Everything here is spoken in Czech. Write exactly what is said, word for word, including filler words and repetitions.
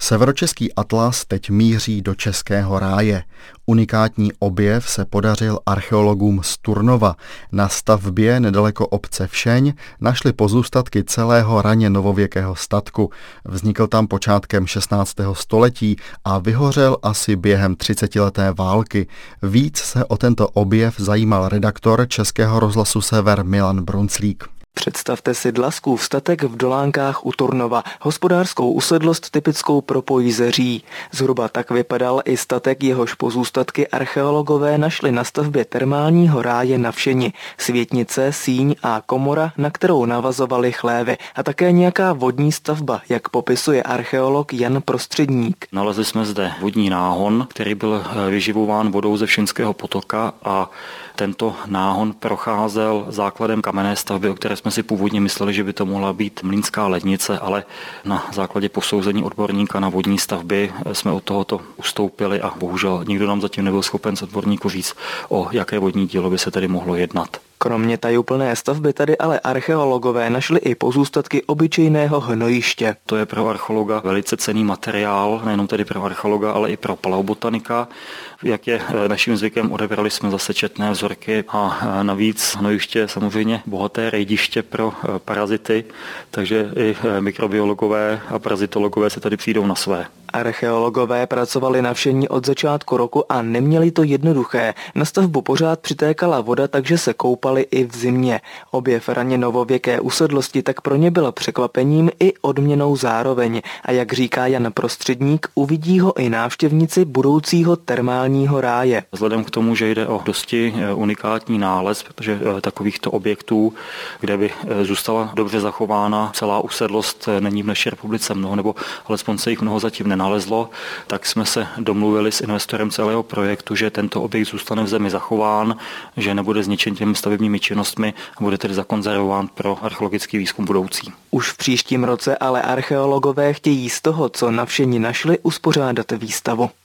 Severočeský atlas teď míří do českého ráje. Unikátní objev se podařil archeologům z Turnova. Na stavbě nedaleko obce Všeň našli pozůstatky celého raně novověkého statku. Vznikl tam počátkem šestnáctého století a vyhořel asi během třicetileté války. Víc se o tento objev zajímal redaktor Českého rozhlasu Sever Milan Brunclík. Představte si Dlaskův statek v Dolánkách u Turnova, hospodářskou usedlost typickou pro Pojizeří. Zhruba tak vypadal i statek, jehož pozůstatky archeologové našli na stavbě termálního ráje na Všeni. Světnice, síň a komora, na kterou navazovaly chlévy, a také nějaká vodní stavba, jak popisuje archeolog Jan Prostředník. Nalezli jsme zde vodní náhon, který byl vyživován vodou ze Všenského potoka, a tento náhon procházel základem kamenné stavby, o které jsme si původně mysleli, že by to mohla být mlýnská lednice, ale na základě posouzení odborníka na vodní stavby jsme od tohoto ustoupili a bohužel nikdo nám zatím nebyl schopen z odborníků říct, o jaké vodní dílo by se tedy mohlo jednat. Kromě tajuplné stavby tady ale archeologové našli i pozůstatky obyčejného hnojiště. To je pro archeologa velice cenný materiál, nejenom tedy pro archeologa, ale i pro paleobotanika. Jak je naším zvykem, odebrali jsme zase četné vzorky a navíc hnojiště je samozřejmě bohaté rejdiště pro parazity, takže i mikrobiologové a parazitologové se tady přijdou na své. Archeologové pracovali na Všeni od začátku roku a neměli to jednoduché. Na stavbu pořád přitékala voda, takže se koupali i v zimě. Objev raně novověké usedlosti tak pro ně byl překvapením i odměnou zároveň. A jak říká Jan Prostředník, uvidí ho i návštěvníci budoucího termálního ráje. Vzhledem k tomu, že jde o dosti unikátní nález, protože takovýchto objektů, kde by zůstala dobře zachována celá usedlost, není v naší republice mnoho, nebo alespoň se jich mnoho zatím nenalezlo, tak jsme se domluvili s investorem celého projektu, že tento objekt zůstane v zemi zachován, že nebude zničen těmi stavebními činnostmi a bude tedy zakonzervován pro archeologický výzkum budoucí. Už v příštím roce ale archeologové chtějí z toho, co na Všeni našli, uspořádat výstavu.